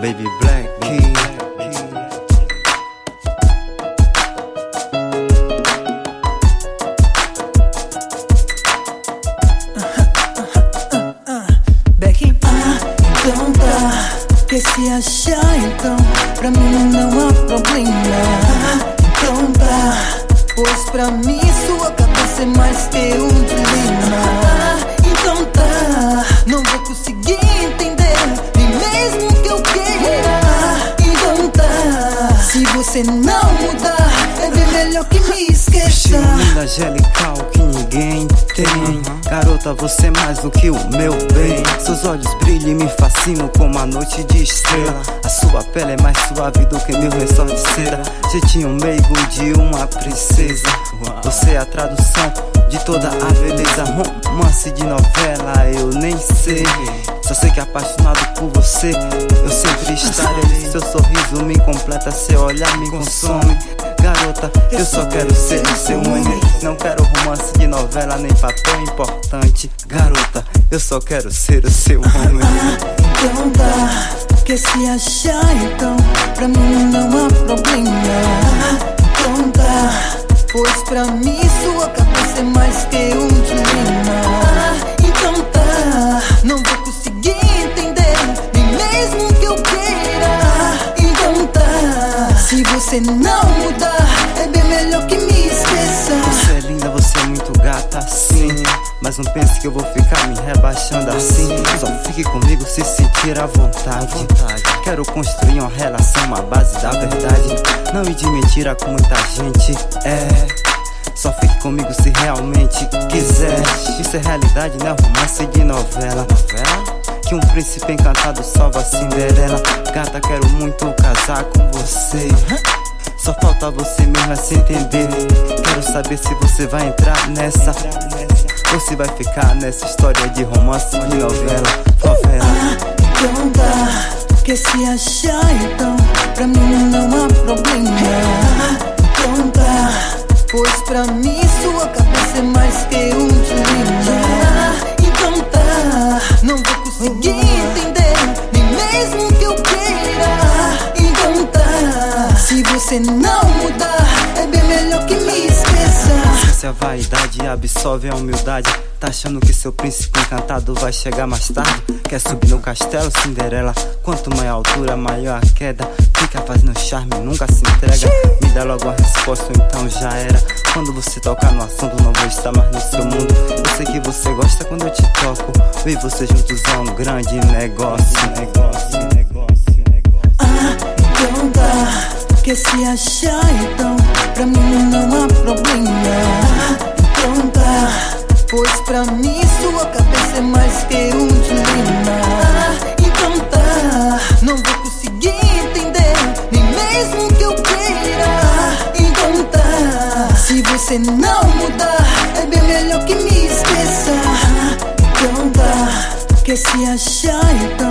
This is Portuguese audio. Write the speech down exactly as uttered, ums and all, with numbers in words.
Baby Black. Becky, ah, então tá. Quer se achar então? Pra mim não há problema. Ah, então tá. Pois pra mim sua cabeça é mais que um dilema. Ah, então tá. Não vou conseguir entender, nem mesmo que eu queira. Ah, então tá. Se você não mudar, é bem melhor que me esqueça. Estilo lindo, angelical que ninguém tem. Garota, você é mais do que o meu bem. Seus olhos brilham e me fascinam como a noite de estrela. A sua pele é mais suave do que meu lençol de cera. Jeitinho meigo de uma princesa. Você é a tradução de toda a beleza. Romance de novela, eu nem sei. Só sei que apaixonado por você eu sempre estarei. Seu sorriso me completa, seu olhar me consome. Garota, eu só quero ser o seu homem. Não quero romance de novela, nem papel importante. Garota, eu só quero ser o seu homem. Então tá. Quer se achar então? Pra mim não há problema. Então tá. Pois pra mim sua cabeça é mais que um dilema. Então tá. Não vou conseguir entender, nem mesmo que eu queira. Então tá. Se você não mudar, é bem melhor que me esqueça. Você é linda, você é muito gata, sim. Mas não pense que eu vou ficar me rebaixando assim. Só fique comigo se sentir à vontade. Quero construir uma relação, uma base da verdade. Não ir de mentira com muita gente, é. Só fique comigo se realmente quiser. Isso é realidade, não é romance de novela. Que um príncipe encantado salva a Cinderela. Gata, quero muito casar com você. Só falta você mesmo a se entender. Quero saber se você vai entrar nessa, ou se vai ficar nessa história de romance de novela, favela. Ah, então tá. Quer se achar então? Pra mim não há problema. Ah, então tá. Pois pra mim sua cabeça é mais que um dilema. Ah, então tá. Não vou conseguir entender, nem mesmo que eu queira. Ah, então tá. Se você não mudar, é bem melhor que me esqueça. Se a vaidade absolve a humildade, tá achando que seu príncipe encantado vai chegar mais tarde? Quer subir no castelo, Cinderela? Quanto maior a altura, maior a queda. Fica fazendo charme, nunca se entrega. Me dá logo a resposta, então já era. Quando você tocar no assunto, não vou estar mais no seu mundo. Eu sei que você gosta quando eu te toco. Eu e você juntos é um grande negócio. Negócio, negócio, negócio. Ah, então tá. Quer se achar então? Pra mim não há problema. Ah, então tá. Pois pra mim sua cabeça é mais que um dilema. Ah, então tá. Não vou conseguir entender, nem mesmo que eu queira. Ah, então tá. Se você não mudar, é bem melhor que me esqueça. Ah, então tá. Quer se achar então?